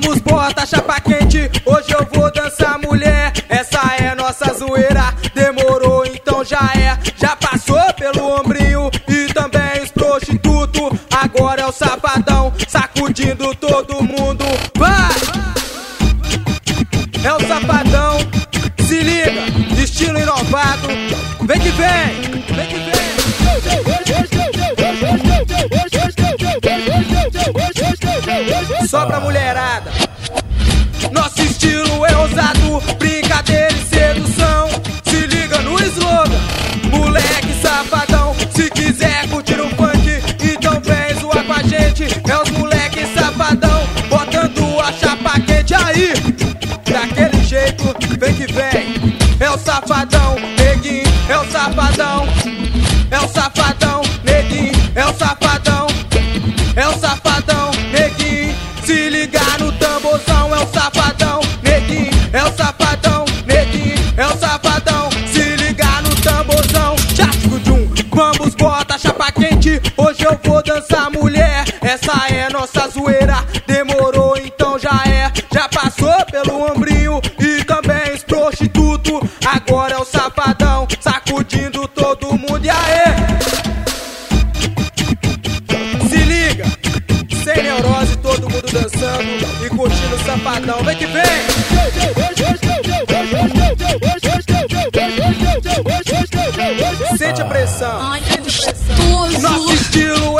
Vamos, bota chapa quente, hoje eu vou dançar mulher. Essa é nossa zoeira, demorou então já é. Já passou pelo ombrinho e também os prostitutos. Agora é o safadão, sacudindo todo mundo. Vai! É o safadão, se liga, estilo inovado. Vem que vem, vem que vem. Só pra mulherada. Nosso estilo é ousado, brincadeira e sedução. Se liga no slogan, moleque safadão. Se quiser curtir um funk, então vem zoar com a gente. É os moleque safadão, botando a chapa quente aí. Daquele jeito, vem que vem. É o safadão, neguinho, é o safadão. É o safadão, neguinho, é o safadão. É o safadão, neguinho. Se ligar no tamborzão, é o safadão, neguinho. É o safadão, neguinho, é o safadão. Se ligar no tamborzão, tchau-tchum. Vamos, bota chapa quente, hoje eu vou dançar mulher. Essa é nossa zoeira, demorou então já é. Já passou pelo ombrinho e também os prostitutos. Agora é o safadão, sacudindo todo mundo. E aê! Se liga, sem neurose, todo mundo dançando e curtindo o safadão. Vem que vem! Sente a pressão. Ai, que gostoso. Nosso estilo